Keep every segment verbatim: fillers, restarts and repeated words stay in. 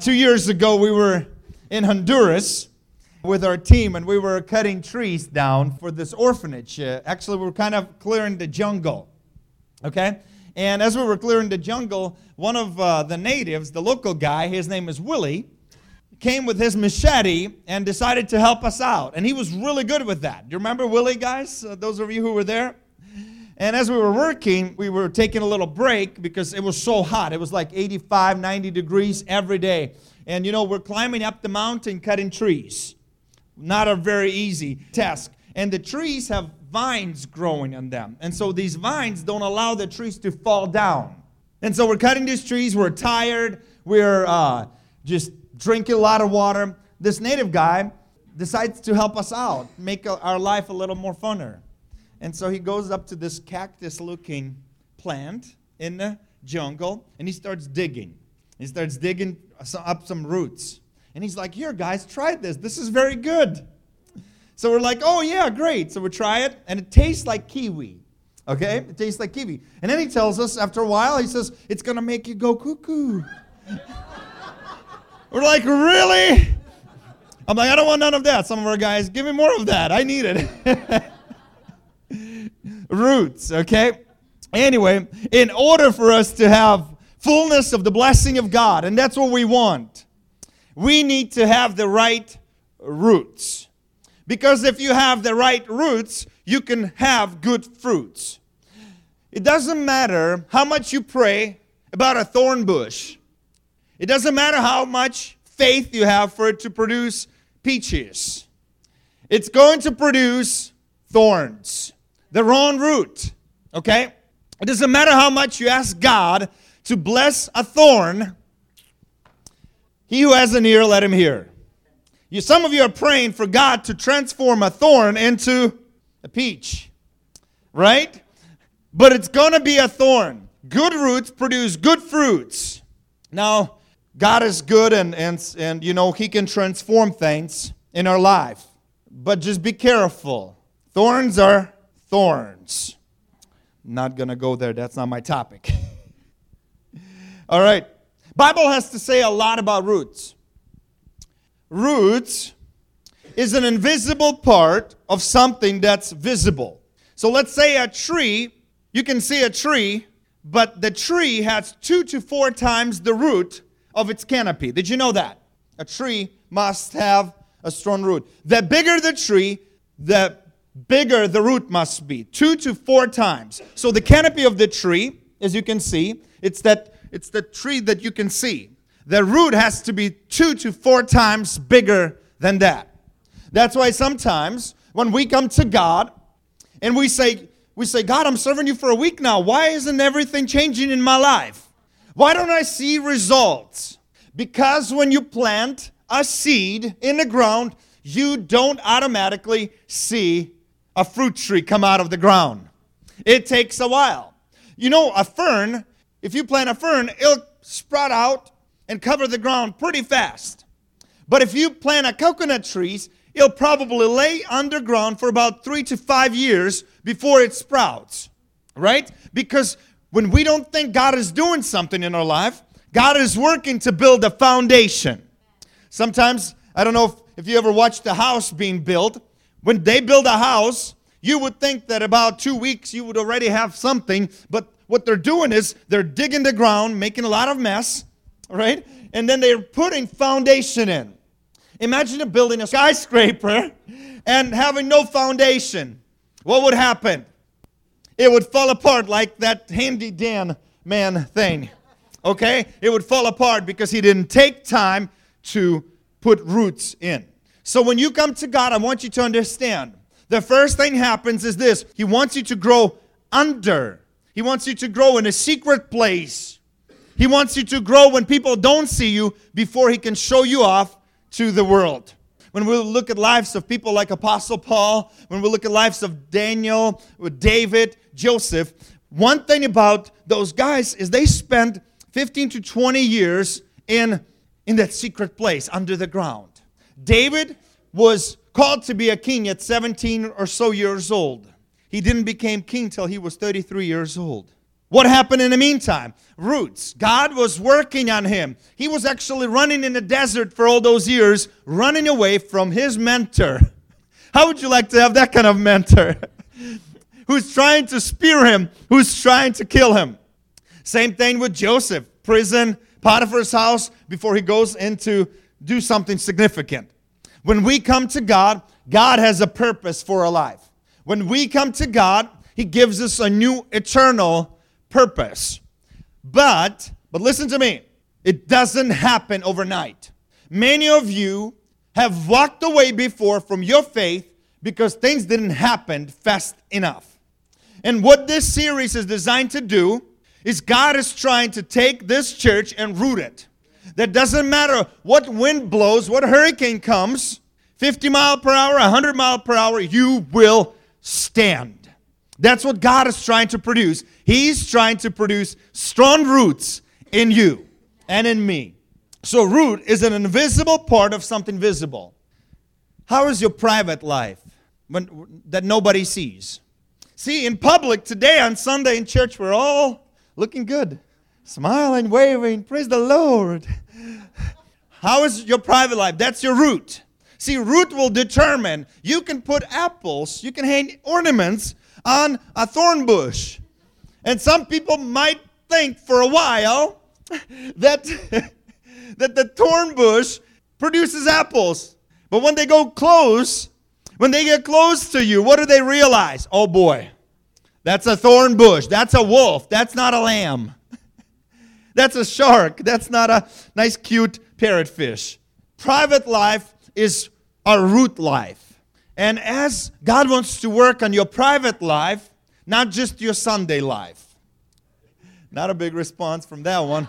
Two years ago, we were in Honduras with our team, and we were cutting trees down for this orphanage. Uh, actually, we were kind of clearing the jungle, okay? And as we were clearing the jungle, one of uh, the natives, the local guy, his name is Willie, came with his machete and decided to help us out. And he was really good with that. Do you remember Willie, guys? Uh, those of you who were there? And as we were working, we were taking a little break because it was so hot. It was like eighty-five, ninety degrees every day. And, you know, we're climbing up the mountain cutting trees. Not a very easy task. And the trees have vines growing on them. And so these vines don't allow the trees to fall down. And so we're cutting these trees. We're tired. We're uh, just drinking a lot of water. This native guy decides to help us out, make our life a little more funner. And so he goes up to this cactus-looking plant in the jungle, and he starts digging. He starts digging up some roots. And he's like, here, guys, try this. This is very good. So we're like, oh, yeah, great. So we try it, and it tastes like kiwi. Okay? It tastes like kiwi. And then he tells us, after a while, he says, it's going to make you go cuckoo. We're like, really? I'm like, I don't want none of that. Some of our guys, give me more of that. I need it. Roots, okay? Anyway, in order for us to have fullness of the blessing of God, and that's what we want, we need to have the right roots. Because if you have the right roots, you can have good fruits. It doesn't matter how much you pray about a thorn bush. It doesn't matter how much faith you have for it to produce peaches. It's going to produce thorns. The wrong root, okay? It doesn't matter how much you ask God to bless a thorn. He who has an ear, let him hear. You, some of you are praying for God to transform a thorn into a peach, right? But it's going to be a thorn. Good roots produce good fruits. Now, God is good, and, and, and you know, He can transform things in our life. But just be careful. Thorns are thorns. Not going to go there. That's not my topic. All right. Bible has to say a lot about roots. Roots is an invisible part of something that's visible. So let's say a tree, you can see a tree, but the tree has two to four times the root of its canopy. Did you know that? A tree must have a strong root. The bigger the tree, the bigger the root must be. Two to four times. So the canopy of the tree, as you can see, it's that it's the tree that you can see. The root has to be two to four times bigger than that. That's why sometimes when we come to God and we say, we say, God, I'm serving you for a week now. Why isn't everything changing in my life? Why don't I see results? Because when you plant a seed in the ground, you don't automatically see a fruit tree come out of the ground. It takes a while. You know, a fern, if you plant a fern, it'll sprout out and cover the ground pretty fast. But if you plant a coconut tree, it'll probably lay underground for about three to five years before it sprouts, right? Because when we don't think God is doing something in our life, God is working to build a foundation. Sometimes, I don't know if, if you ever watched a house being built. When they build a house, you would think that about two weeks you would already have something. But what they're doing is they're digging the ground, making a lot of mess, right? And then they're putting foundation in. Imagine building a skyscraper and having no foundation. What would happen? It would fall apart like that handy Dan man thing. Okay? It would fall apart because he didn't take time to put roots in. So when you come to God, I want you to understand. The first thing happens is this. He wants you to grow under. He wants you to grow in a secret place. He wants you to grow when people don't see you before He can show you off to the world. When we look at lives of people like Apostle Paul, when we look at lives of Daniel, David, Joseph, one thing about those guys is they spent fifteen to twenty years in, in that secret place under the ground. David was called to be a king at seventeen or so years old. He didn't become king till he was thirty-three years old. What happened in the meantime? Roots. God was working on him. He was actually running in the desert for all those years, running away from his mentor. How would you like to have that kind of mentor? Who's trying to spear him, who's trying to kill him. Same thing with Joseph. Prison, Potiphar's house, before he goes into do something significant. When we come to God, God has a purpose for our life. When we come to God, He gives us a new eternal purpose. But, but listen to me, it doesn't happen overnight. Many of you have walked away before from your faith because things didn't happen fast enough. And what this series is designed to do is God is trying to take this church and root it. That doesn't matter what wind blows, what hurricane comes, fifty mile per hour, one hundred mile per hour, you will stand. That's what God is trying to produce. He's trying to produce strong roots in you and in me. So root is an invisible part of something visible. How is your private life when, that nobody sees? See, in public today on Sunday in church, we're all looking good. Smiling, waving, praise the Lord. How is your private life? That's your root. See, root will determine. You can put apples, you can hang ornaments on a thorn bush. And some people might think for a while that, that the thorn bush produces apples. But when they go close, when they get close to you, what do they realize? Oh boy, that's a thorn bush. That's a wolf. That's not a lamb. That's a shark. That's not a nice, cute parrotfish. Private life is our root life. And as God wants to work on your private life, not just your Sunday life. Not a big response from that one.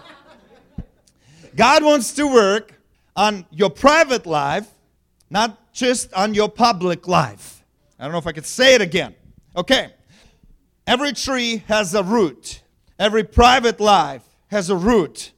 God wants to work on your private life, not just on your public life. I don't know if I could say it again. Okay. Every tree has a root. Every private life has a root.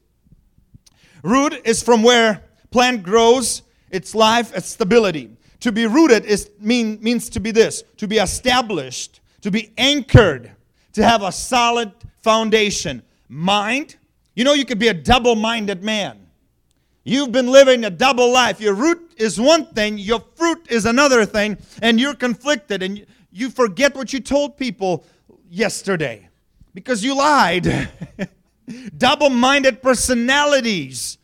Root is from where plant grows its life, its stability. To be rooted is mean, means to be this, to be established, to be anchored, to have a solid foundation. Mind, you know you could be a double-minded man. You've been living a double life. Your root is one thing, your fruit is another thing, and you're conflicted, and you forget what you told people yesterday because you lied. Double-minded personalities.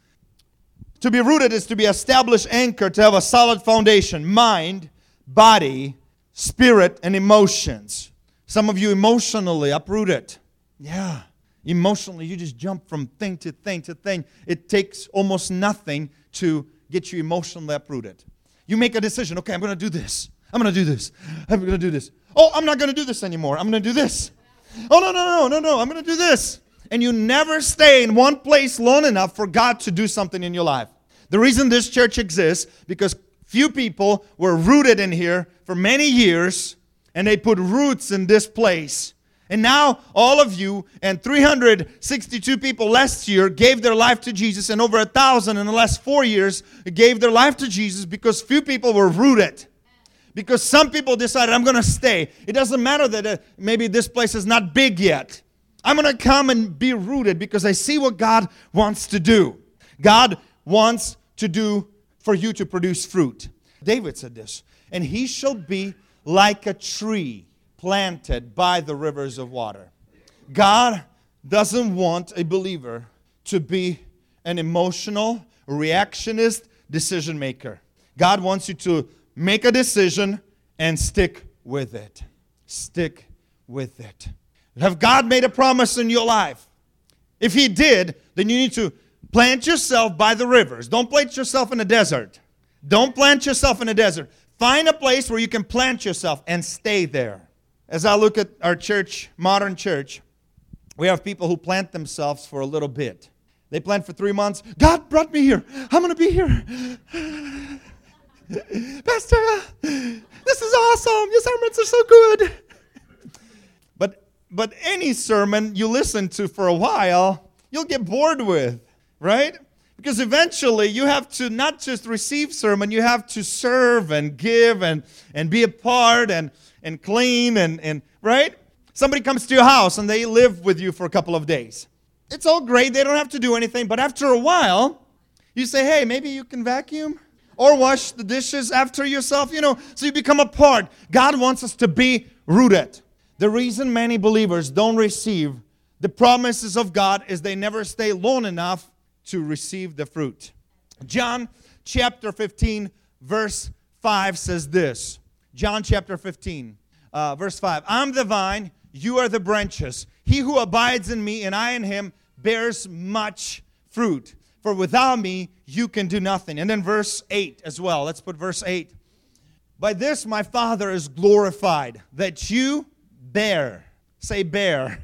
To be rooted is to be established, anchored, to have a solid foundation. Mind, body, spirit, and emotions. Some of you emotionally uprooted. Yeah. Emotionally, you just jump from thing to thing to thing. It takes almost nothing to get you emotionally uprooted. You make a decision. Okay, I'm going to do this. I'm going to do this. I'm going to do this. Oh, I'm not going to do this anymore. I'm going to do this. Oh, no, no, no, no, no. I'm going to do this. And you never stay in one place long enough for God to do something in your life. The reason this church exists, because few people were rooted in here for many years, and they put roots in this place. And now all of you and three hundred sixty-two people last year gave their life to Jesus, and over a thousand in the last four years gave their life to Jesus because few people were rooted. Because some people decided, I'm going to stay. It doesn't matter that uh, maybe this place is not big yet. I'm going to come and be rooted because I see what God wants to do. God wants to do for you to produce fruit. David said this, and he shall be like a tree planted by the rivers of water. God doesn't want a believer to be an emotional, reactionist decision maker. God wants you to make a decision and stick with it. Stick with it. Have God made a promise in your life? If He did, then you need to plant yourself by the rivers. Don't plant yourself in a desert. Don't plant yourself in a desert. Find a place where you can plant yourself and stay there. As I look at our church, modern church, we have people who plant themselves for a little bit. They plant for three months. God brought me here. I'm going to be here. Pastor, this is awesome. Your sermons are so good. But But any sermon you listen to for a while, you'll get bored with, right? Because eventually you have to not just receive sermon, you have to serve and give and, and be a part and, and clean and, and right? Somebody comes to your house and they live with you for a couple of days. It's all great. They don't have to do anything. But after a while, you say, hey, maybe you can vacuum or wash the dishes after yourself. You know, so you become a part. God wants us to be rooted. The reason many believers don't receive the promises of God is they never stay long enough to receive the fruit. John chapter fifteen, verse five says this. John chapter fifteen, uh, verse five. I'm the vine, you are the branches. He who abides in me and I in him bears much fruit. For without me you can do nothing. And then verse eight as well. Let's put verse eight. By this my Father is glorified, that you bear, say bear,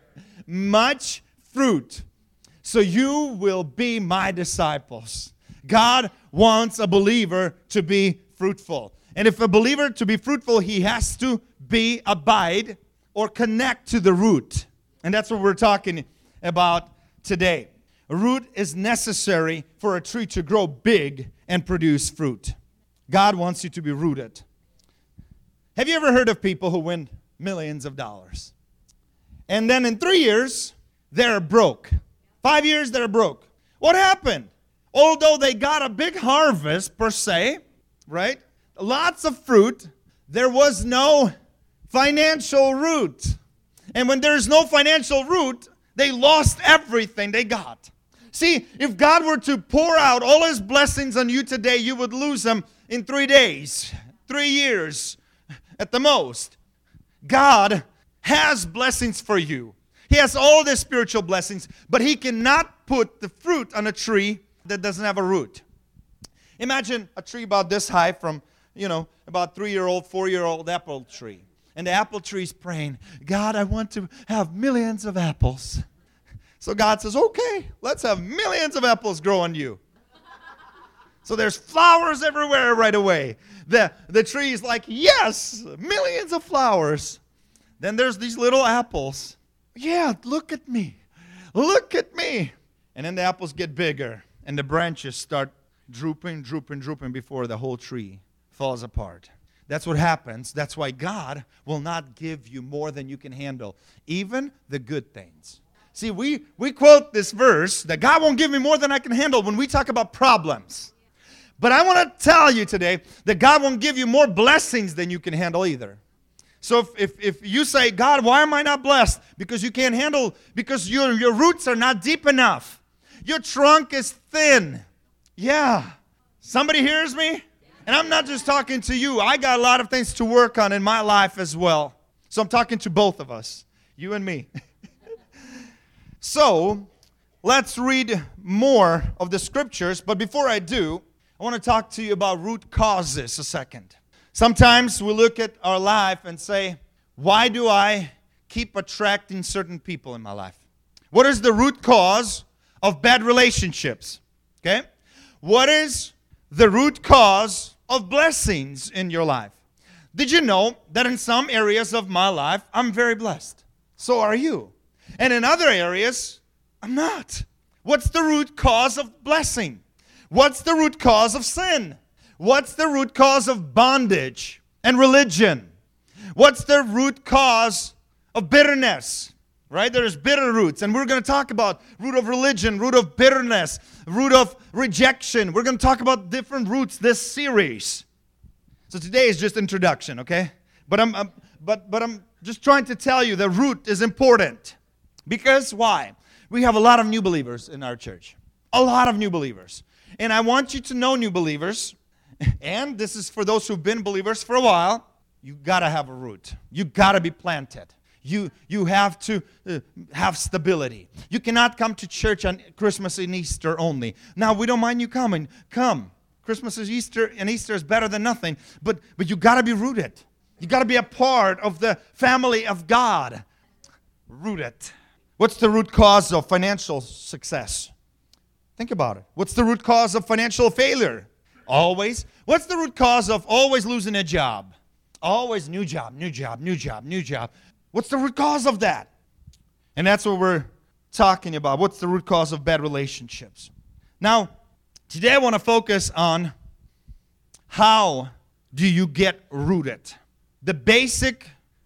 much fruit. So you will be my disciples. God wants a believer to be fruitful. And if a believer to be fruitful, he has to be abide or connect to the root. And that's what we're talking about today. A root is necessary for a tree to grow big and produce fruit. God wants you to be rooted. Have you ever heard of people who win millions of dollars? And then in three years, they're broke. Five years, they're broke. What happened? Although they got a big harvest per se, right? Lots of fruit, there was no financial root. And when there's no financial root, they lost everything they got. See, if God were to pour out all His blessings on you today, you would lose them in three days, three years at the most. God has blessings for you. He has all the spiritual blessings, but He cannot put the fruit on a tree that doesn't have a root. Imagine a tree about this high from, you know, about three-year-old, four-year-old apple tree. And the apple tree's praying, God, I want to have millions of apples. So God says, okay, let's have millions of apples grow on you. So there's flowers everywhere right away. The, the tree's like, yes, millions of flowers. Then there's these little apples. Yeah, look at me. Look at me. And then the apples get bigger. And the branches start drooping, drooping, drooping before the whole tree falls apart. That's what happens. That's why God will not give you more than you can handle, even the good things. See, we, we quote this verse that God won't give me more than I can handle when we talk about problems. But I want to tell you today that God won't give you more blessings than you can handle either. So if, if, if you say, God, why am I not blessed? Because you can't handle, because your, your roots are not deep enough. Your trunk is thin. Yeah. Somebody hears me? And I'm not just talking to you. I got a lot of things to work on in my life as well. So I'm talking to both of us, you and me. So let's read more of the scriptures. But before I do, I want to talk to you about root causes a second. Sometimes we look at our life and say, why do I keep attracting certain people in my life? What is the root cause of bad relationships? Okay? What is the root cause of blessings in your life? Did you know that in some areas of my life, I'm very blessed? So are you. And in other areas, I'm not. What's the root cause of blessing? What's the root cause of sin? What's the root cause of bondage and religion? What's the root cause of bitterness? Right? There's bitter roots. And we're going to talk about root of religion, root of bitterness, root of rejection. We're going to talk about different roots this series. So today is just introduction, okay? But I'm, I'm but but I'm just trying to tell you the root is important. Because why? We have a lot of new believers in our church. A lot of new believers. And I want you to know new believers. And this is for those who've been believers for a while. You got to have a root. You got to be planted. You, you have to uh, have stability. You cannot come to church on Christmas and Easter only. Now, we don't mind you coming. Come. Christmas is Easter, and Easter is better than nothing. But, but you got to be rooted. You got to be a part of the family of God. Rooted. What's the root cause of financial success? Think about it. What's the root cause of financial failure? Always. What's the root cause of always losing a job? Always new job, new job, new job, new job. What's the root cause of that? And that's what we're talking about. What's the root cause of bad relationships? Now, today I want to focus on how do you get rooted. The basic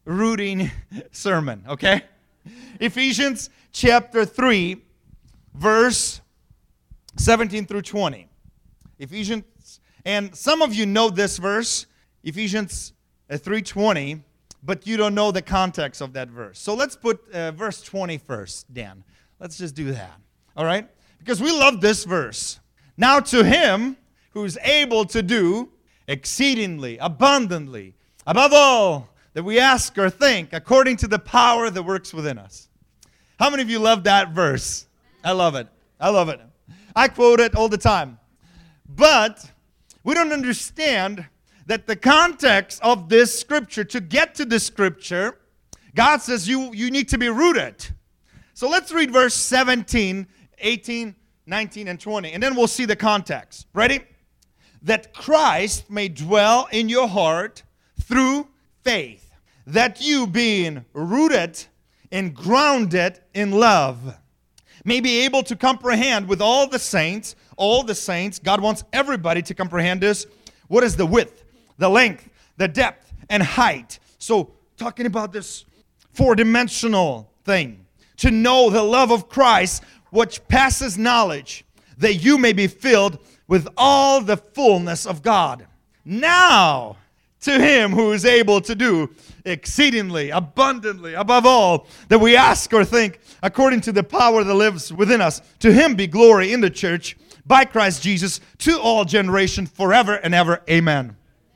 rooting sermon, okay? Ephesians chapter three, verse seventeen through twenty. Ephesians, and some of you know this verse, Ephesians three twenty, but you don't know the context of that verse. So let's put uh, verse twenty first, Dan. Let's just do that, all right? Because we love this verse. Now to him who is able to do exceedingly, abundantly, above all that we ask or think, according to the power that works within us. How many of you love that verse? I love it. I love it. I quote it all the time. But we don't understand that the context of this scripture, to get to this scripture, God says you, you need to be rooted. So let's read verse seventeen, eighteen, nineteen, and twenty, and then we'll see the context. Ready? That Christ may dwell in your heart through faith, that you, being rooted and grounded in love, may be able to comprehend with all the saints, all the saints, God wants everybody to comprehend this, what is the width, the length, the depth, and height. So, talking about this four-dimensional thing, to know the love of Christ, which passes knowledge, that you may be filled with all the fullness of God. Now, to him who is able to do exceedingly, abundantly, above all that we ask or think, according to the power that lives within us, to him be glory in the church, by Christ Jesus, to all generations, forever and ever. Amen.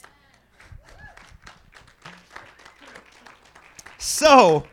So,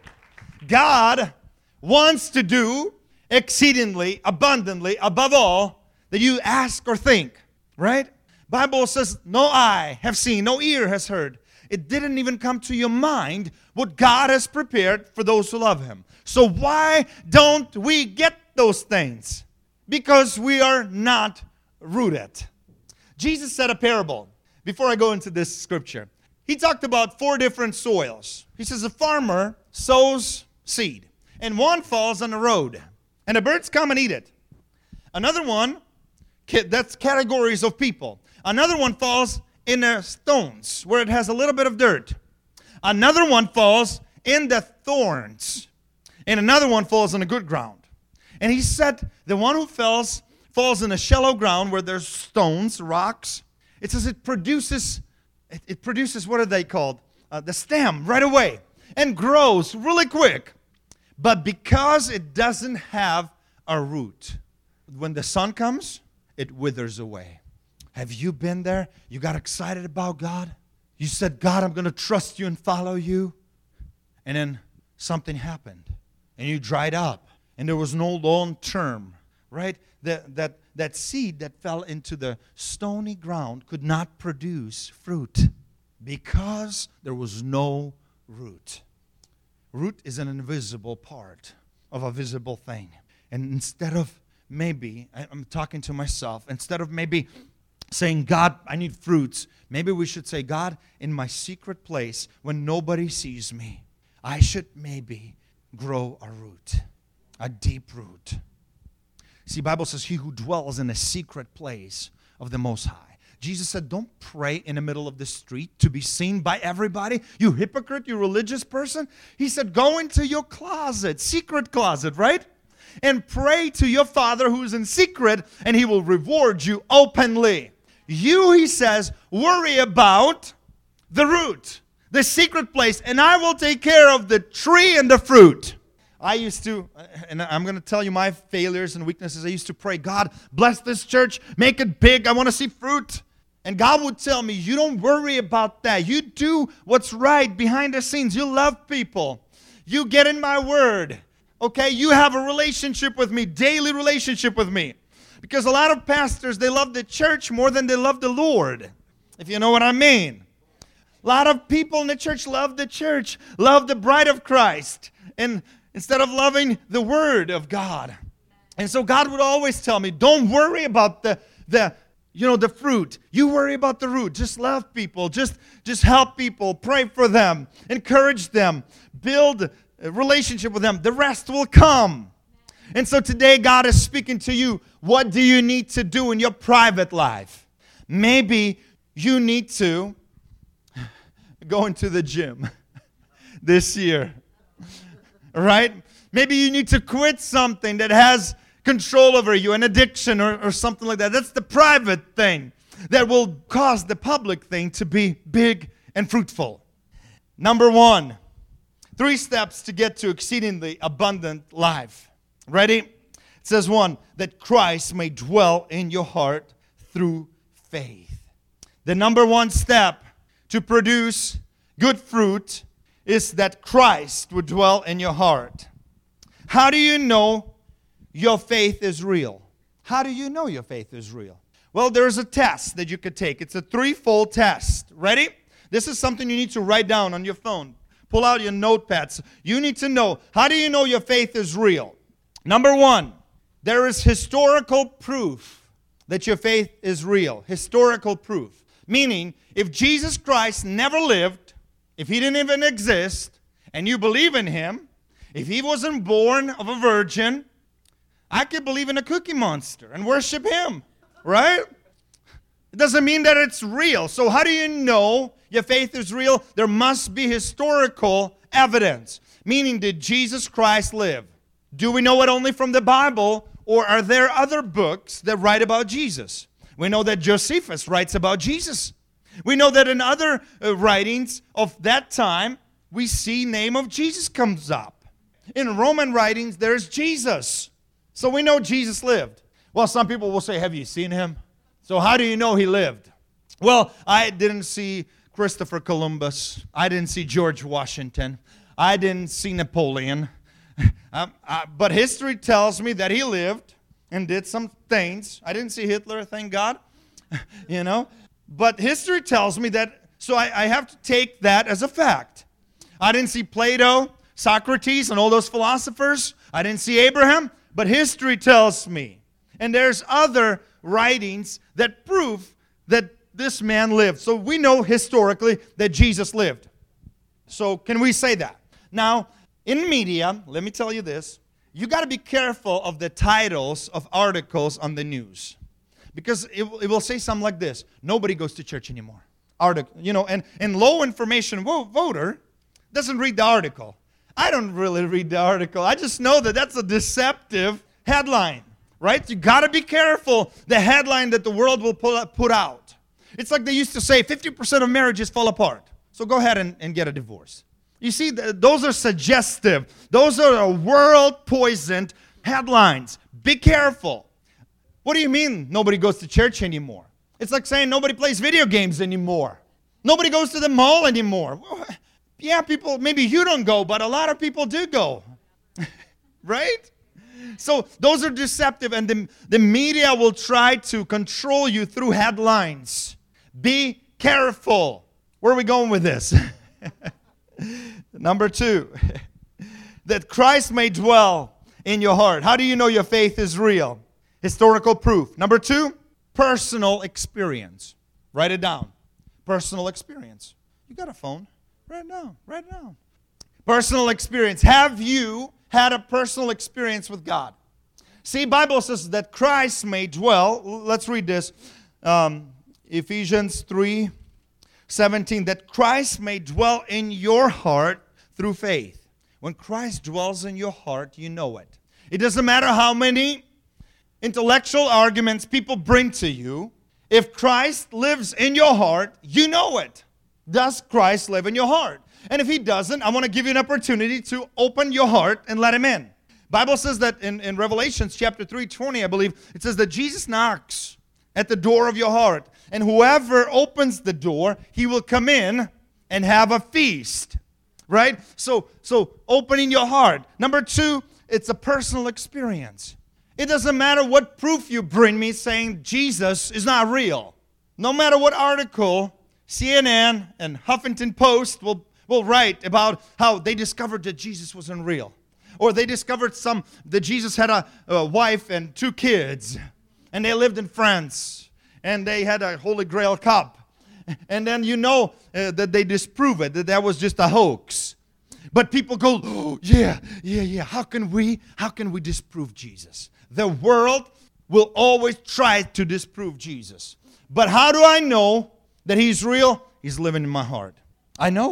God wants to do exceedingly, abundantly, above all that you ask or think, right? Bible says, no eye have seen, no ear has heard. It didn't even come to your mind what God has prepared for those who love him. So why don't we get those things? Because we are not rooted. Jesus said a parable. Before I go into this scripture, he talked about four different soils. He says a farmer sows seed, and one falls on the road, and the birds come and eat it. Another one, that's categories of people. Another one falls in the stones, where it has a little bit of dirt. Another one falls in the thorns, and another one falls on the good ground. And he said the one who falls falls in a shallow ground where there's stones, rocks. It says it produces, it, it produces, what are they called? Uh, the stem right away, and grows really quick. But because it doesn't have a root, when the sun comes, it withers away. Have you been there? You got excited about God? You said, God, I'm going to trust you and follow you. And then something happened, and you dried up, and there was no long term, right? That, that, that seed that fell into the stony ground could not produce fruit because there was no root. Root is an invisible part of a visible thing. And instead of maybe, I'm talking to myself, instead of maybe saying, God, I need fruits, maybe we should say, God, in my secret place, when nobody sees me, I should maybe grow a root, a deep root. See, the Bible says, he who dwells in the secret place of the Most High. Jesus said, don't pray in the middle of the street to be seen by everybody. You hypocrite, you religious person. He said, go into your closet, secret closet, right? And pray to your Father who is in secret, and he will reward you openly. You, he says, worry about the root, the secret place, and I will take care of the tree and the fruit. I used to, and I'm going to tell you my failures and weaknesses. I used to pray, God, bless this church, make it big. I want to see fruit. And God would tell me, you don't worry about that. You do what's right behind the scenes. You love people. You get in my word. Okay, you have a relationship with me, daily relationship with me. Because a lot of pastors, they love the church more than they love the Lord, if you know what I mean. A lot of people in the church love the church, love the bride of Christ, and instead of loving the word of God. And so God would always tell me, don't worry about the, the you know, the fruit. You worry about the root. Just love people. Just, just help people. Pray for them. Encourage them. Build a relationship with them. The rest will come. And so today God is speaking to you. What do you need to do in your private life? Maybe you need to go into the gym. this year. Right? Maybe you need to quit something that has control over you, an addiction or, or something like that. That's the private thing that will cause the public thing to be big and fruitful. Number one, three steps to get to exceedingly abundant life. Ready? It says one, that Christ may dwell in your heart through faith. The number one step to produce good fruit is that Christ would dwell in your heart. How do you know your faith is real? How do you know your faith is real? Well, there's a test that you could take. It's a threefold test. Ready? This is something you need to write down on your phone. Pull out your notepads. You need to know, how do you know your faith is real? Number one, there is historical proof that your faith is real. Historical proof. Meaning, if Jesus Christ never lived, if He didn't even exist, and you believe in Him, if He wasn't born of a virgin, I could believe in a Cookie Monster and worship Him, right? It doesn't mean that it's real. So how do you know your faith is real? There must be historical evidence. Meaning, did Jesus Christ live? Do we know it only from the Bible, or are there other books that write about Jesus? We know that Josephus writes about Jesus. We know that in other uh, writings of that time, we see name of Jesus comes up. In Roman writings, there's Jesus. So we know Jesus lived. Well, some people will say, have you seen Him? So how do you know He lived? Well, I didn't see Christopher Columbus. I didn't see George Washington. I didn't see Napoleon. um, uh, but history tells me that he lived and did some things. I didn't see Hitler, thank God. you know. But history tells me that, so I, I have to take that as a fact. I didn't see Plato, Socrates, and all those philosophers. I didn't see Abraham, but history tells me. And there's other writings that prove that this man lived. So we know historically that Jesus lived. So can we say that? Now, in media, let me tell you this. You got to be careful of the titles of articles on the news. Because it, it will say something like this. Nobody goes to church anymore. Article, you know, and, and low information vo- voter doesn't read the article. I don't really read the article. I just know that that's a deceptive headline, right? You got to be careful the headline that the world will pull up, put out. It's like they used to say, fifty percent of marriages fall apart. So go ahead and, and get a divorce. You see, th- those are suggestive. Those are world-poisoned headlines. Be careful. What do you mean nobody goes to church anymore? It's like saying nobody plays video games anymore. Nobody goes to the mall anymore. Yeah, people, maybe you don't go, but a lot of people do go. Right? So those are deceptive, and the, the media will try to control you through headlines. Be careful. Where are we going with this? Number two, that Christ may dwell in your heart. How do you know your faith is real? Historical proof. Number two, personal experience. Write it down. Personal experience. You got a phone? Write it down. Write it down. Personal experience. Have you had a personal experience with God? See, Bible says that Christ may dwell. Let's read this. Um, Ephesians three seventeen. That Christ may dwell in your heart through faith. When Christ dwells in your heart, you know it. It doesn't matter how many intellectual arguments people bring to you. If Christ lives in your heart, you know it. Does Christ live in your heart? And if He doesn't, I want to give you an opportunity to open your heart and let Him in. Bible says that in, in Revelations chapter three twenty, I believe, it says that Jesus knocks at the door of your heart. And whoever opens the door, he will come in and have a feast. Right? So, so opening your heart. Number two, it's a personal experience. It doesn't matter what proof you bring me saying Jesus is not real. No matter what article C N N and Huffington Post will, will write about how they discovered that Jesus wasn't real. Or they discovered some that Jesus had a, a wife and two kids. And they lived in France. And they had a Holy Grail cup. And then you know uh, that they disprove it, that that was just a hoax. But people go, oh, yeah, yeah, yeah. How can we, how can we disprove Jesus? The world will always try to disprove Jesus. But how do I know that He's real? He's living in my heart. I know it.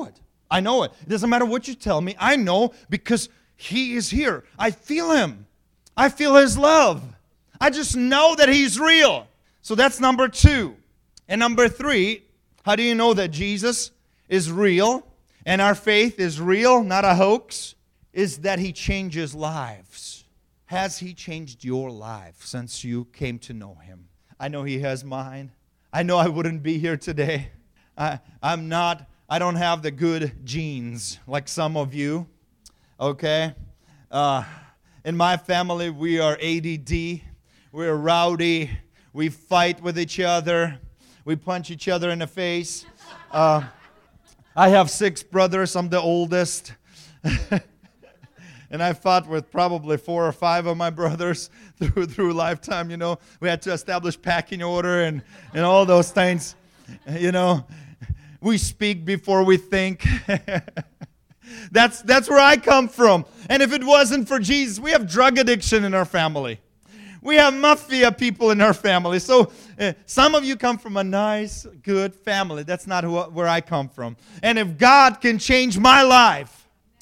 I know it. It doesn't matter what you tell me. I know because He is here. I feel Him. I feel His love. I just know that He's real. So that's number two. And number three, how do you know that Jesus is real and our faith is real, not a hoax? Is that He changes lives. Has He changed your life since you came to know Him? I know He has mine. I know I wouldn't be here today. I, I'm not, I don't have the good genes like some of you. Okay? Uh, in my family, we are A D D. We're rowdy. We fight with each other. We punch each other in the face. Uh, I have six brothers. I'm the oldest. And I fought with probably four or five of my brothers through through lifetime, you know. We had to establish packing order and, and all those things. You know, we speak before we think. that's that's where I come from. And if it wasn't for Jesus, we have drug addiction in our family. We have mafia people in our family. So uh, some of you come from a nice, good family. That's not who, where I come from. And if God can change my life,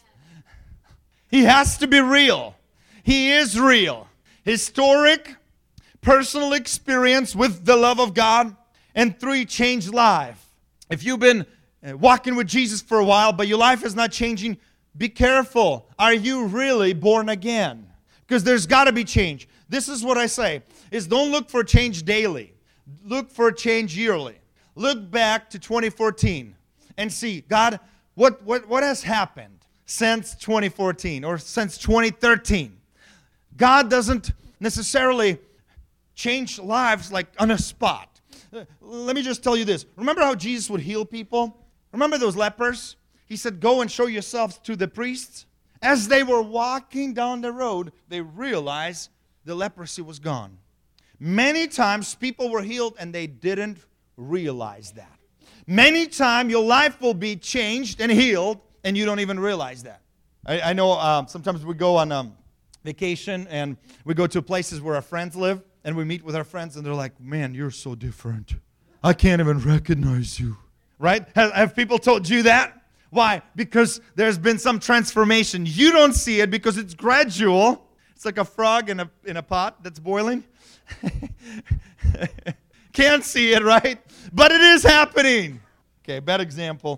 He has to be real. He is real. Historic, personal experience with the love of God. And three, changed life. If you've been walking with Jesus for a while, but your life is not changing, be careful. Are you really born again? Because there's got to be change. This is what I say, is don't look for change daily. Look for change yearly. Look back to twenty fourteen and see, God, what, what, what has happened since twenty fourteen or since twenty thirteen? God doesn't necessarily change lives like on a spot. Let me just tell you this. Remember how Jesus would heal people? Remember those lepers? He said, go and show yourselves to the priests. As they were walking down the road, they realized the leprosy was gone. Many times people were healed and they didn't realize that. Many times your life will be changed and healed and you don't even realize that. I, I know um, sometimes we go on um, vacation and we go to places where our friends live and we meet with our friends and they're like, man, you're so different. I can't even recognize you. Right? Have, have people told you that? Why? Because there's been some transformation. You don't see it because it's gradual. It's like a frog in a in a pot that's boiling. Can't see it, right? But it is happening. Okay, bad example.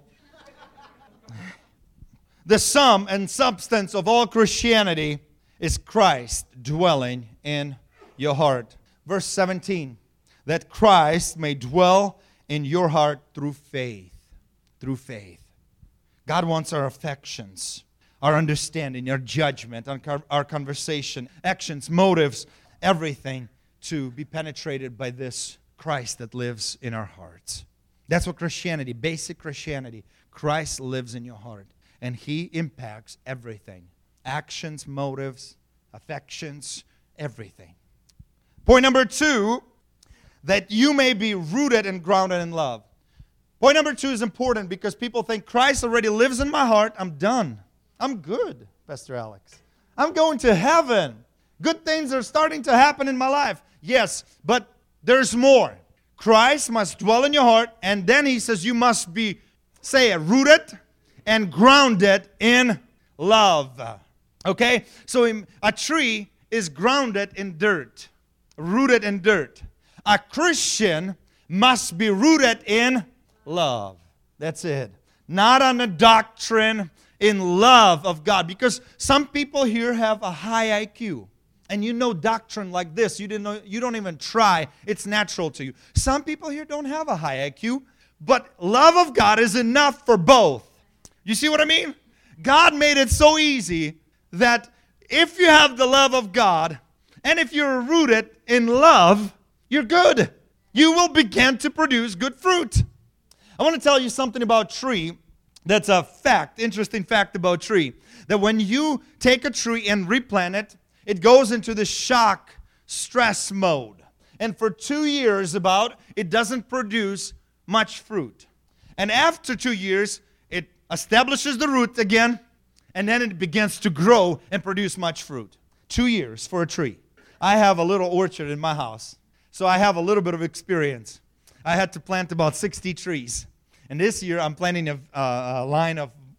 The sum and substance of all Christianity is Christ dwelling in your heart. Verse seventeen, that Christ may dwell in your heart through faith. Through faith. God wants our affections, our understanding, our judgment, our conversation, actions, motives, everything to be penetrated by this Christ that lives in our hearts. That's what Christianity, basic Christianity, Christ lives in your heart. And He impacts everything. Actions, motives, affections, everything. Point number two, that you may be rooted and grounded in love. Point number two is important because people think Christ already lives in my heart. I'm done. I'm good, Pastor Alex. I'm going to heaven. Good things are starting to happen in my life. Yes, but there's more. Christ must dwell in your heart, and then He says you must be, say it, rooted and grounded in love. Okay? So a tree is grounded in dirt, rooted in dirt. A Christian must be rooted in love. That's it. Not on a doctrine, in love of God. Because some people here have a high I Q. And you know doctrine like this. You didn't know, you don't even try. It's natural to you. Some people here don't have a high I Q. But love of God is enough for both. You see what I mean? God made it so easy that if you have the love of God, and if you're rooted in love, you're good. You will begin to produce good fruit. I want to tell you something about tree. That's a fact, interesting fact about tree. That when you take a tree and replant it, it goes into the shock stress mode. And for two years about, it doesn't produce much fruit. And after two years, it establishes the root again, and then it begins to grow and produce much fruit. Two years for a tree. I have a little orchard in my house, so I have a little bit of experience. I had to plant about sixty trees. And this year, I'm planting a, uh, a line of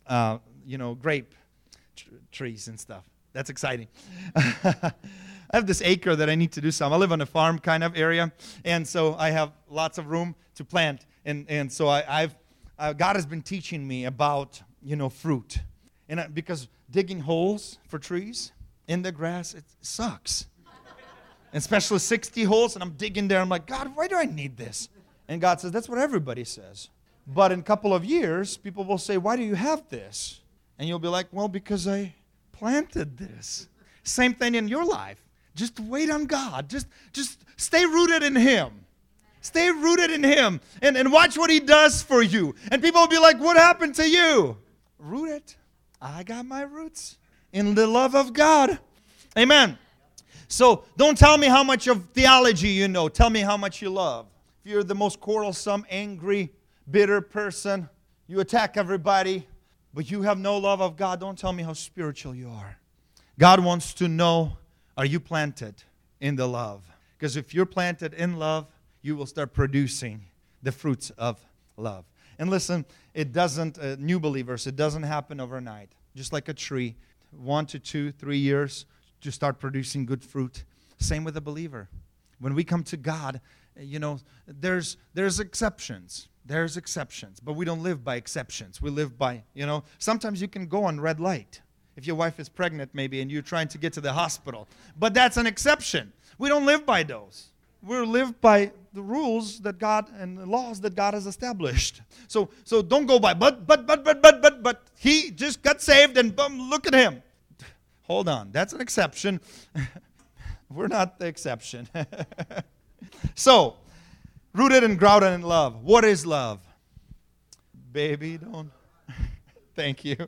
uh, you know, grape tr- trees and stuff. That's exciting. I have this acre that I need to do some. I live on a farm kind of area, and so I have lots of room to plant. And and so I, I've uh, God has been teaching me about, you know, fruit, and I, because digging holes for trees in the grass, it sucks. And especially sixty holes, and I'm digging there. I'm like, God, why do I need this? And God says, that's what everybody says. But in a couple of years, people will say, why do you have this? And you'll be like, well, because I planted this. Same thing in your life. Just wait on God. Just, just stay rooted in Him. Stay rooted in Him. And, and watch what He does for you. And people will be like, what happened to you? Rooted. I got my roots in the love of God. Amen. So don't tell me how much of theology you know. Tell me how much you love. If you're the most quarrelsome, angry, bitter person, you attack everybody, but you have no love of God, don't tell me how spiritual you are. God wants to know, are you planted in the love? Because if you're planted in love, you will start producing the fruits of love. And listen, it doesn't, uh, new believers, it doesn't happen overnight. Just like a tree, one to two, three years to start producing good fruit. Same with a believer. When we come to God, you know, there's there's exceptions. There's exceptions. But we don't live by exceptions. We live by, you know, sometimes you can go on red light. If your wife is pregnant maybe and you're trying to get to the hospital. But that's an exception. We don't live by those. We live by the rules that God and the laws that God has established. So so don't go by, but, but, but, but, but, but, but, he just got saved and boom, look at him. Hold on, that's an exception. We're not the exception. So, rooted and grounded in love. What is love? Baby, don't. Thank you.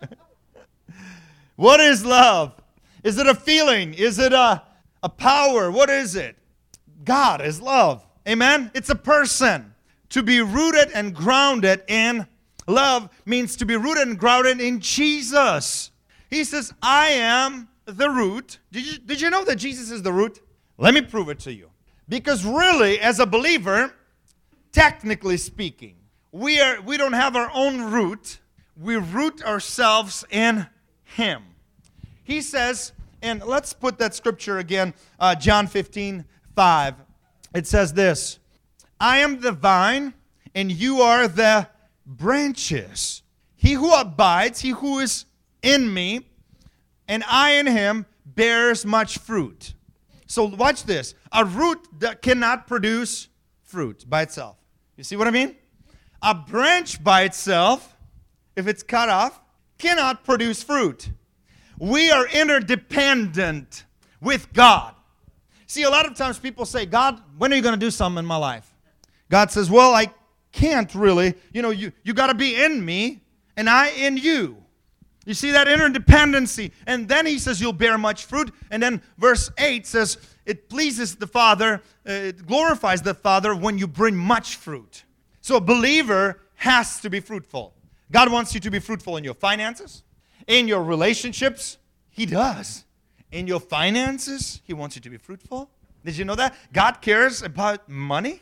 What is love? Is it a feeling? Is it a, a power? What is it? God is love. Amen? It's a person. To be rooted and grounded in love means to be rooted and grounded in Jesus. He says, I am the root. Did you, did you know that Jesus is the root? Let me prove it to you. Because really, as a believer, technically speaking, we are we don't have our own root. We root ourselves in Him. He says, and let's put that scripture again, uh, John fifteen five. It says this, I am the vine, and you are the branches. He who abides, he who is in me, and I in him, bears much fruit. So watch this. A root that cannot produce fruit by itself. You see what I mean? A branch by itself, if it's cut off, cannot produce fruit. We are interdependent with God. See, a lot of times people say, God, when are you going to do something in my life? God says, well, I can't really. You know, you, you got to be in me and I in you. You see that interdependency. And then he says you'll bear much fruit. And then verse eight says it pleases the Father, uh, it glorifies the Father when you bring much fruit. So a believer has to be fruitful. God wants you to be fruitful in your finances, in your relationships. He does. In your finances, He wants you to be fruitful. Did you know that? God cares about money.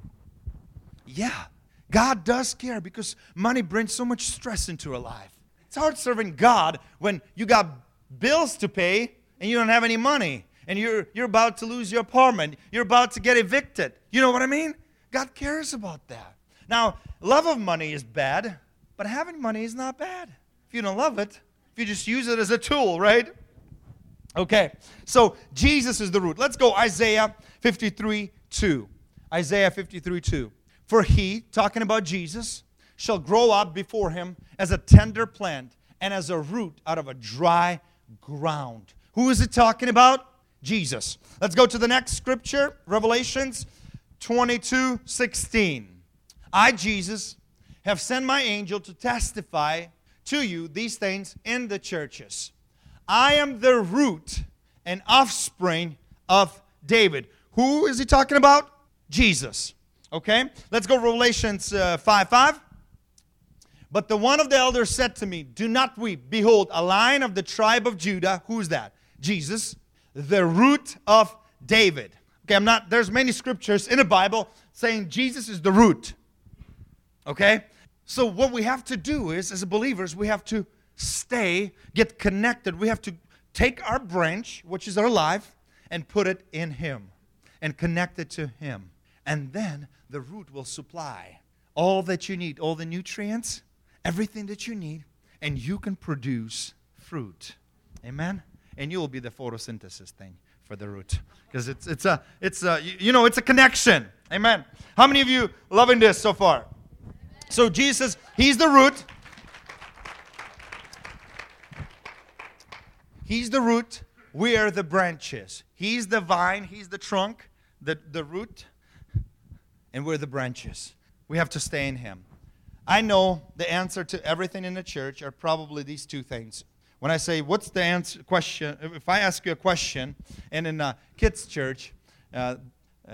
Yeah. God does care because money brings so much stress into our life. It's hard serving God when you got bills to pay and you don't have any money. And you're, you're about to lose your apartment. You're about to get evicted. You know what I mean? God cares about that. Now, love of money is bad, but having money is not bad. If you don't love it, if you just use it as a tool, right? Okay, so Jesus is the root. Let's go Isaiah fifty-three two. Isaiah fifty-three two. For he, talking about Jesus, shall grow up before him as a tender plant and as a root out of a dry ground. Who is it talking about? Jesus. Let's go to the next scripture, Revelations twenty-two sixteen. I, Jesus, have sent my angel to testify to you these things in the churches. I am the root and offspring of David. Who is he talking about? Jesus. Okay? Let's go Revelations uh, five five. But the one of the elders said to me, do not weep. Behold, a lion of the tribe of Judah. Who's that? Jesus. The root of David. Okay, I'm not, there's many scriptures in the Bible saying Jesus is the root. Okay? So what we have to do is, as believers, we have to stay, get connected. We have to take our branch, which is our life, and put it in Him and connect it to Him. And then the root will supply all that you need, all the nutrients, everything that you need, and you can produce fruit. Amen? And you will be the photosynthesis thing for the root. Because it's it's a, it's a, you know, it's a connection. Amen? How many of you loving this so far? So Jesus, He's the root. He's the root. We are the branches. He's the vine. He's the trunk, the, the root. And we're the branches. We have to stay in Him. I know the answer to everything in the church are probably these two things. When I say, what's the answer question? If I ask you a question, and in a kids' church, uh, uh,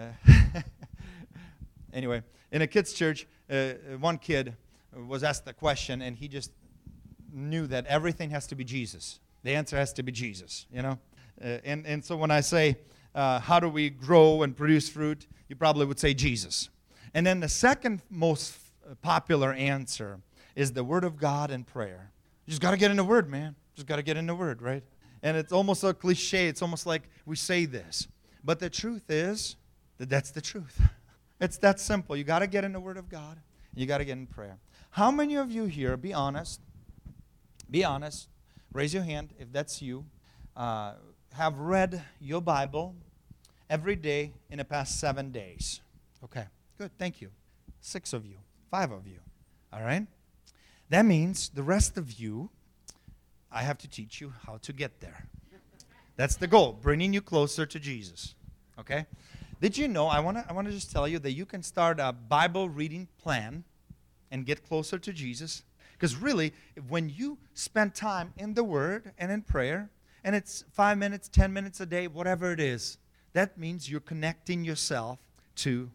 anyway, in a kids' church, uh, one kid was asked a question, and he just knew that everything has to be Jesus. The answer has to be Jesus, you know. Uh, and, and so when I say, uh, how do we grow and produce fruit, you probably would say Jesus. And then the second most popular answer is the Word of God and prayer. You just got to get in the Word, man. Just got to get in the Word, right? And it's almost a cliche. It's almost like we say this. But the truth is that that's the truth. It's that simple. You got to get in the Word of God. And you got to get in prayer. How many of you here, be honest, be honest, raise your hand if that's you, uh, have read your Bible every day in the past seven days? Okay, good. Thank you. Six of you. Five of you. All right? That means the rest of you, I have to teach you how to get there. That's the goal, bringing you closer to Jesus. Okay? Did you know, I want to I want to just tell you that you can start a Bible reading plan and get closer to Jesus. Because really, when you spend time in the Word and in prayer, and it's five minutes, ten minutes a day, whatever it is, that means you're connecting yourself to,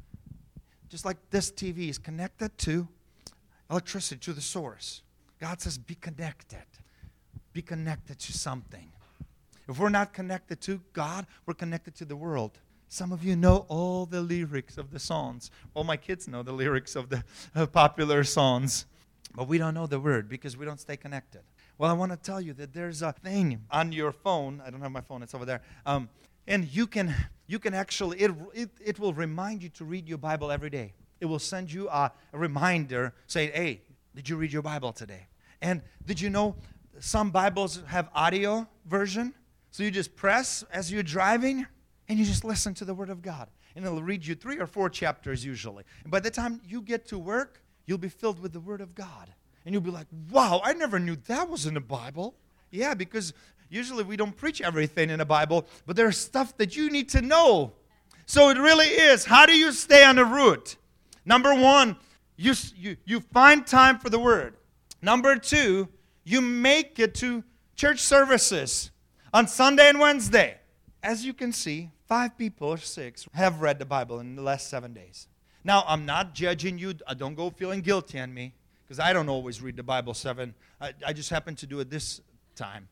just like this T V is connected to electricity, to the source. God says, be connected. Be connected to something. If we're not connected to God, we're connected to the world. Some of you know all the lyrics of the songs. All my kids know the lyrics of the uh, popular songs. But we don't know the word because we don't stay connected. Well, I want to tell you that there's a thing on your phone. I don't have my phone. It's over there. Um, and you can you can actually, it, it, it will remind you to read your Bible every day. It will send you a, a reminder saying, hey, did you read your Bible today? And did you know some Bibles have audio version? So you just press as you're driving, and you just listen to the Word of God. And it'll read you three or four chapters usually. And by the time you get to work, you'll be filled with the Word of God. And you'll be like, wow, I never knew that was in the Bible. Yeah, because usually we don't preach everything in the Bible, but there's stuff that you need to know. So it really is, how do you stay on the route? Number one, you, you, you find time for the Word. Number two, you make it to church services on Sunday and Wednesday. As you can see, five people or six have read the Bible in the last seven days. Now, I'm not judging you. Don't go feeling guilty on me, because I don't always read the Bible seven. I, I just happened to do it this time.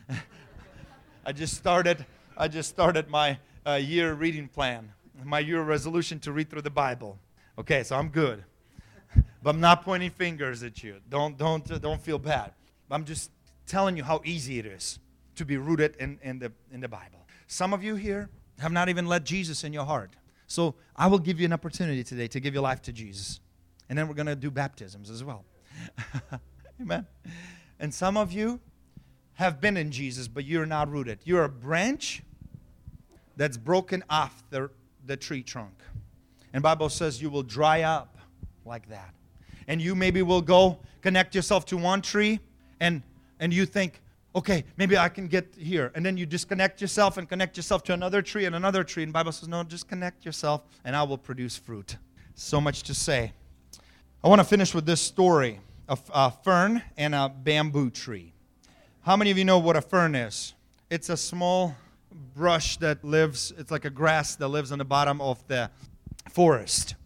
I just started. I just started my uh, year reading plan, my year resolution to read through the Bible. Okay, so I'm good, but I'm not pointing fingers at you. Don't don't uh, don't feel bad. I'm just telling you how easy it is to be rooted in, in the in the Bible. Some of you here have not even let Jesus in your heart. So I will give you an opportunity today to give your life to Jesus. And then we're going to do baptisms as well. Amen. And some of you have been in Jesus, but you're not rooted. You're a branch that's broken off the, the tree trunk. And the Bible says you will dry up like that. And you maybe will go connect yourself to one tree, and, and you think, okay, maybe I can get here. And then you disconnect yourself and connect yourself to another tree and another tree. And the Bible says, no, just connect yourself and I will produce fruit. So much to say. I want to finish with this story of a fern and a bamboo tree. How many of you know what a fern is? It's a small brush that lives, it's like a grass that lives on the bottom of the forest.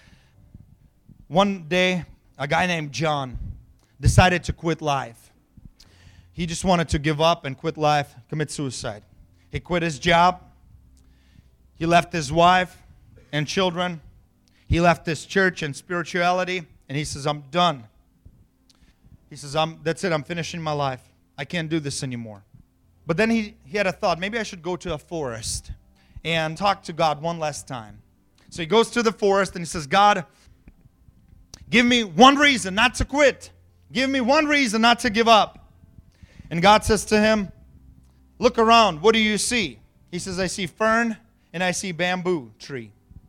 One day, a guy named John decided to quit life. He just wanted to give up and quit life, commit suicide. He quit his job. He left his wife and children. He left his church and spirituality. And he says, I'm done. He says, I'm, that's it, I'm finishing my life. I can't do this anymore. But then he, he had a thought, maybe I should go to a forest and talk to God one last time. So he goes to the forest and he says, God, give me one reason not to quit. Give me one reason not to give up. And God says to him, look around, what do you see? He says, I see fern and I see bamboo tree.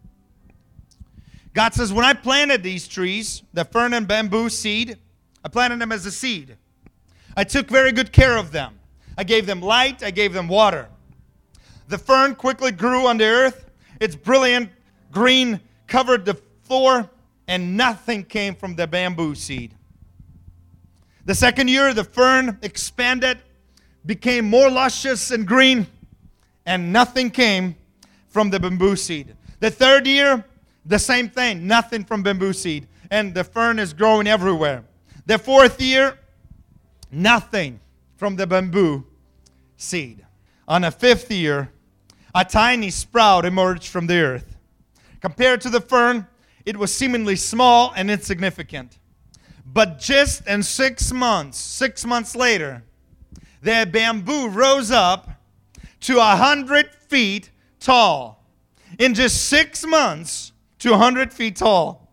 God says, when I planted these trees, the fern and bamboo seed, I planted them as a seed. I took very good care of them. I gave them light, I gave them water. The fern quickly grew on the earth. Its brilliant green covered the floor, and nothing came from the bamboo seed. The second year, the fern expanded, became more luscious and green, and nothing came from the bamboo seed. The third year, the same thing, nothing from bamboo seed, and the fern is growing everywhere. The fourth year, nothing from the bamboo seed. On the fifth year, a tiny sprout emerged from the earth. Compared to the fern, it was seemingly small and insignificant. But just in six months, six months later, the bamboo rose up to a hundred feet tall. In just six months, to a hundred feet tall.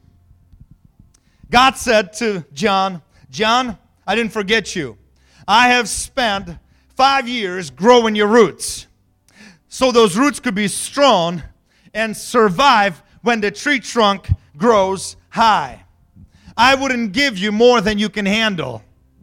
God said to John, John, I didn't forget you. I have spent five years growing your roots, so those roots could be strong and survive when the tree trunk grows high. I wouldn't give you more than you can handle.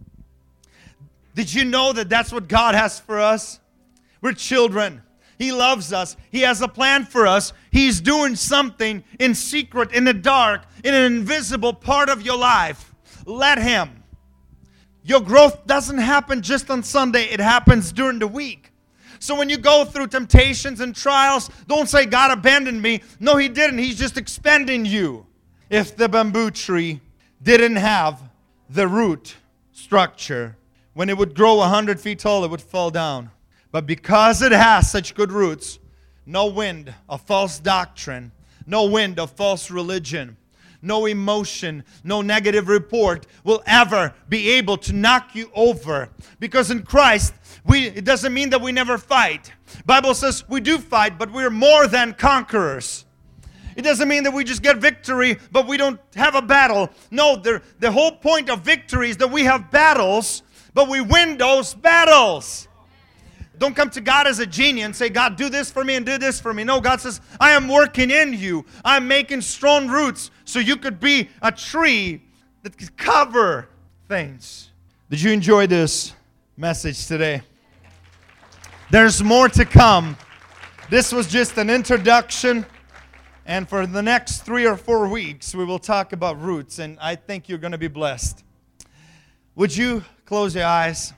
Did you know that that's what God has for us? We're children. He loves us. He has a plan for us. He's doing something in secret, in the dark, in an invisible part of your life. Let Him. Your growth doesn't happen just on Sunday. It happens during the week. So when you go through temptations and trials, don't say, God abandoned me. No, He didn't. He's just expanding you. If the bamboo tree didn't have the root structure, when it would grow a hundred feet tall, it would fall down. But because it has such good roots, no wind of false doctrine, no wind of false religion, no emotion, no negative report will ever be able to knock you over. Because in Christ, we, it doesn't mean that we never fight. Bible says we do fight, but we're more than conquerors. It doesn't mean that we just get victory, but we don't have a battle. No, the, the whole point of victory is that we have battles, but we win those battles. Don't come to God as a genie and say, God, do this for me and do this for me. No, God says, I am working in you. I'm making strong roots so you could be a tree that could cover things. Did you enjoy this message today? There's more to come. This was just an introduction. And for the next three or four weeks, we will talk about roots. And I think you're going to be blessed. Would you close your eyes?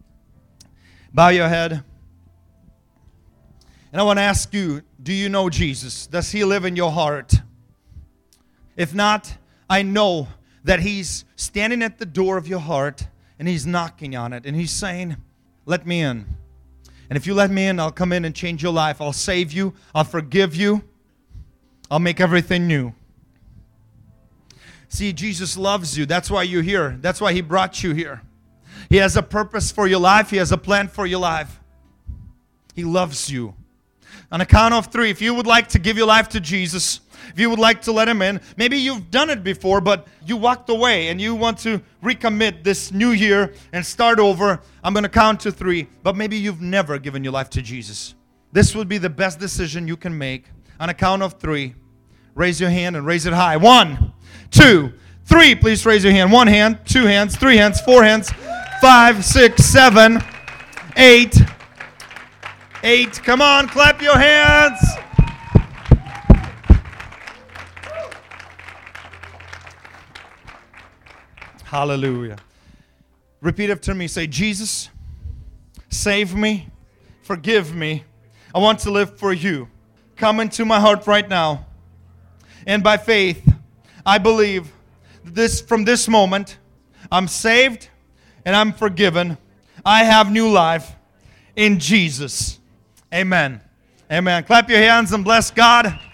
Bow your head. And I want to ask you, do you know Jesus? Does He live in your heart? If not, I know that He's standing at the door of your heart and He's knocking on it and He's saying, let me in. And if you let me in, I'll come in and change your life. I'll save you. I'll forgive you. I'll make everything new. See, Jesus loves you. That's why you're here. That's why He brought you here. He has a purpose for your life. He has a plan for your life. He loves you. On a count of three, if you would like to give your life to Jesus, if you would like to let Him in, maybe you've done it before, but you walked away and you want to recommit this new year and start over, I'm going to count to three, but maybe you've never given your life to Jesus. This would be the best decision you can make. On a count of three, raise your hand and raise it high. One, two, three. Please raise your hand. One hand, two hands, three hands, four hands, five, six, seven, eight. Eight. Come on, clap your hands. Hallelujah. Repeat after me. Say, Jesus, save me, forgive me. I want to live for you. Come into my heart right now. And by faith, I believe this from this moment, I'm saved and I'm forgiven. I have new life in Jesus. Amen. Amen. Clap your hands and bless God.